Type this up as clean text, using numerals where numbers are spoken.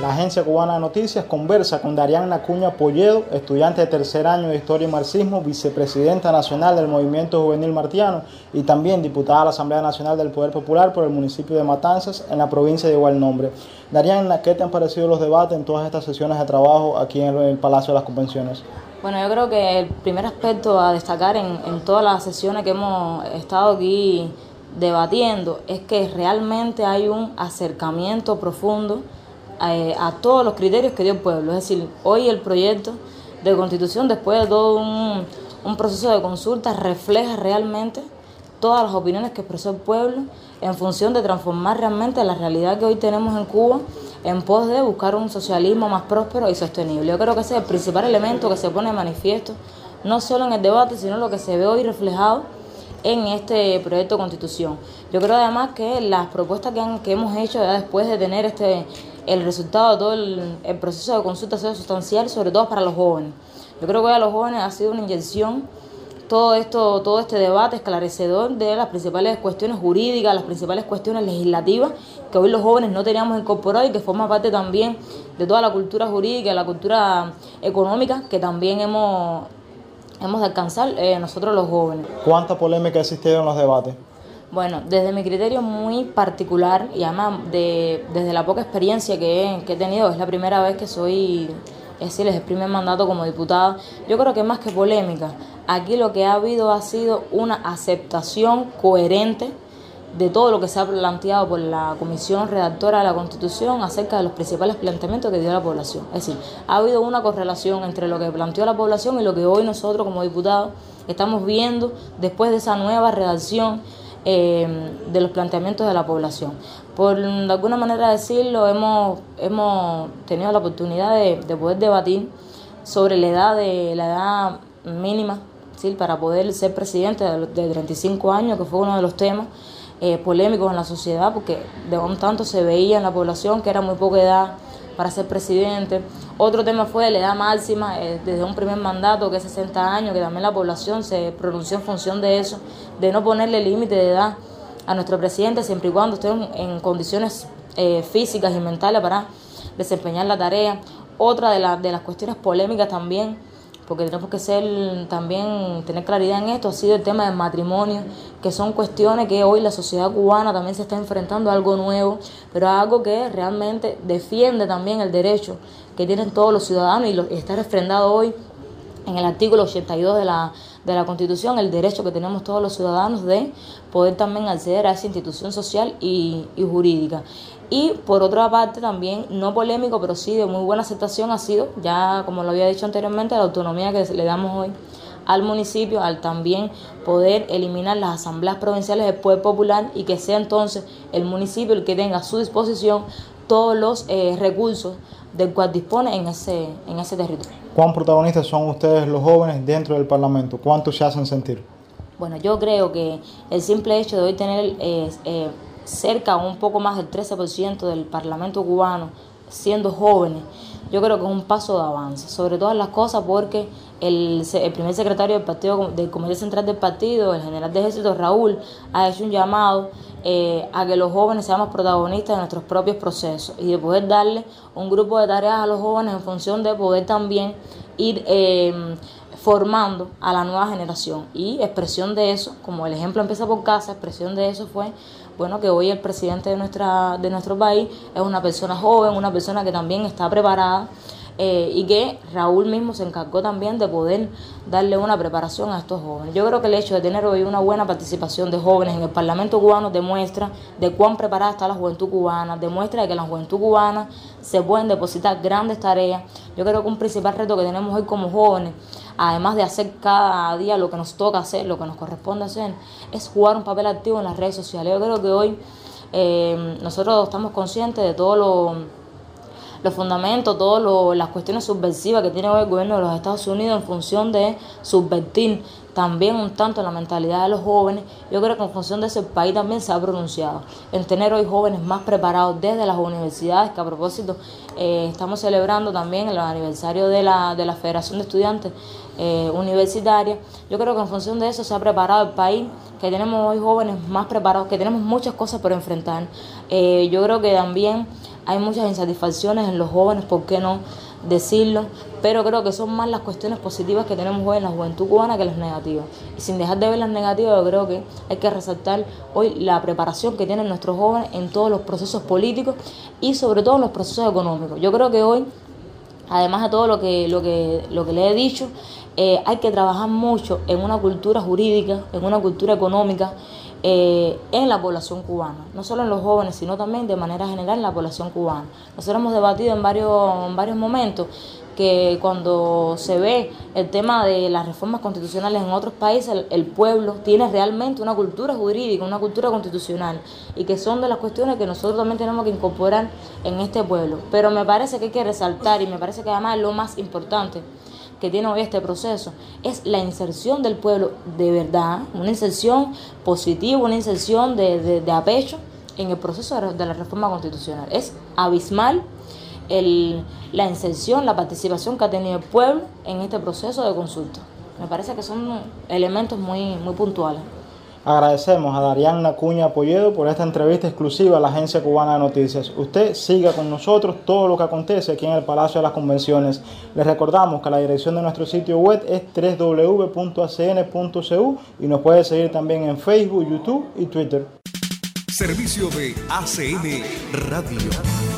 La Agencia Cubana de Noticias conversa con Darianna Acuña Polledo, estudiante de tercer año de Historia y Marxismo, vicepresidenta nacional del Movimiento Juvenil Martiano y también diputada a la Asamblea Nacional del Poder Popular por el municipio de Matanzas, en la provincia de igual nombre. Darianna, ¿qué te han parecido los debates en todas estas sesiones de trabajo aquí en el Palacio de las Convenciones? Bueno, yo creo que el primer aspecto a destacar en todas las sesiones que hemos estado aquí debatiendo es que realmente hay un acercamiento profundo a todos los criterios que dio el pueblo. Es decir, hoy el proyecto de constitución, después de todo un proceso de consulta, refleja realmente todas las opiniones que expresó el pueblo en función de transformar realmente la realidad que hoy tenemos en Cuba en pos de buscar un socialismo más próspero y sostenible. Yo creo que ese es el principal elemento que se pone de manifiesto, no solo en el debate, sino lo que se ve hoy reflejado en este proyecto de constitución. Yo creo además que las propuestas que hemos hecho ya después de tener el resultado de todo el proceso de consulta ha sido sustancial, sobre todo para los jóvenes. Yo creo que hoy a los jóvenes ha sido una inyección todo este debate esclarecedor de las principales cuestiones jurídicas, las principales cuestiones legislativas que hoy los jóvenes no teníamos incorporado y que forma parte también de toda la cultura jurídica, la cultura económica que también hemos de alcanzar nosotros los jóvenes. ¿Cuánta polémica ha existido en los debates? Bueno, desde mi criterio muy particular y además desde la poca experiencia que he tenido, es la primera vez que soy, es decir, es el primer mandato como diputada, yo creo que más que polémica, aquí lo que ha habido ha sido una aceptación coherente de todo lo que se ha planteado por la Comisión Redactora de la Constitución acerca de los principales planteamientos que dio la población. Es decir, ha habido una correlación entre lo que planteó la población y lo que hoy nosotros como diputados estamos viendo después de esa nueva redacción de los planteamientos de la población. Por de alguna manera decirlo, hemos tenido la oportunidad de poder debatir sobre la edad mínima, ¿sí?, para poder ser presidente de 35 años, que fue uno de los temas polémicos en la sociedad, porque de un tanto se veía en la población que era muy poca edad para ser presidente. Otro tema fue la edad máxima desde un primer mandato, que es 60 años, que también la población se pronunció en función de eso, de no ponerle límite de edad a nuestro presidente siempre y cuando esté en condiciones físicas y mentales para desempeñar la tarea. Otra de las cuestiones polémicas también, porque tenemos que tener claridad en esto, ha sido el tema del matrimonio, que son cuestiones que hoy la sociedad cubana también se está enfrentando a algo nuevo, pero a algo que realmente defiende también el derecho que tienen todos los ciudadanos y está refrendado hoy en el artículo 82 de la Constitución, el derecho que tenemos todos los ciudadanos de poder también acceder a esa institución social y jurídica. Y por otra parte también, no polémico, pero sí de muy buena aceptación ha sido, ya como lo había dicho anteriormente, la autonomía que le damos hoy al municipio, al también poder eliminar las asambleas provinciales del Poder Popular y que sea entonces el municipio el que tenga a su disposición todos los recursos del cual dispone en ese territorio. ¿Cuán protagonistas son ustedes los jóvenes dentro del Parlamento? ¿Cuánto se hacen sentir? Bueno, yo creo que el simple hecho de hoy tener cerca o un poco más del 13% del Parlamento cubano siendo jóvenes, yo creo que es un paso de avance, sobre todas las cosas porque el primer secretario del Comité Central del Partido, el general de Ejército Raúl, ha hecho un llamado a que los jóvenes seamos protagonistas de nuestros propios procesos y de poder darle un grupo de tareas a los jóvenes en función de poder también ir formando a la nueva generación. Y expresión de eso, como el ejemplo empieza por casa, expresión de eso fue que hoy el presidente de nuestro país es una persona joven, una persona que también está preparada y que Raúl mismo se encargó también de poder darle una preparación a estos jóvenes. Yo creo que el hecho de tener hoy una buena participación de jóvenes en el Parlamento cubano demuestra de cuán preparada está la juventud cubana, demuestra de que en la juventud cubana se pueden depositar grandes tareas. Yo creo que un principal reto que tenemos hoy como jóvenes, además de hacer cada día lo que nos toca hacer, lo que nos corresponde hacer, es jugar un papel activo en las redes sociales. Yo creo que hoy nosotros estamos conscientes de todos los fundamentos, todas las cuestiones subversivas que tiene hoy el gobierno de los Estados Unidos en función de subvertir también un tanto la mentalidad de los jóvenes. Yo creo que en función de ese país también se ha pronunciado en tener hoy jóvenes más preparados desde las universidades, que a propósito estamos celebrando también el aniversario de la Federación de Estudiantes Universitarias. Yo creo que en función de eso se ha preparado el país, que tenemos hoy jóvenes más preparados, que tenemos muchas cosas por enfrentar. Yo creo que también hay muchas insatisfacciones en los jóvenes, ¿por qué no decirlo? Pero creo que son más las cuestiones positivas que tenemos hoy en la juventud cubana que las negativas. Y sin dejar de ver las negativas, yo creo que hay que resaltar hoy la preparación que tienen nuestros jóvenes en todos los procesos políticos y sobre todo en los procesos económicos. Yo creo que hoy, además de todo lo que le he dicho, hay que trabajar mucho en una cultura jurídica, en una cultura económica, en la población cubana, no solo en los jóvenes, sino también de manera general en la población cubana. Nosotros hemos debatido en varios momentos que cuando se ve el tema de las reformas constitucionales en otros países, el pueblo tiene realmente una cultura jurídica, una cultura constitucional, y que son de las cuestiones que nosotros también tenemos que incorporar en este pueblo. Pero me parece que hay que resaltar, y me parece que además es lo más importante que tiene hoy este proceso, es la inserción del pueblo de verdad, una inserción positiva, una inserción de apecho en el proceso de la reforma constitucional. Es abismal la inserción, la participación que ha tenido el pueblo en este proceso de consulta. Me parece que son elementos muy puntuales. Agradecemos a Darianna Acuña Polledo por esta entrevista exclusiva a la Agencia Cubana de Noticias. Usted siga con nosotros todo lo que acontece aquí en el Palacio de las Convenciones. Les recordamos que la dirección de nuestro sitio web es www.acn.cu y nos puede seguir también en Facebook, YouTube y Twitter. Servicio de ACN Radio.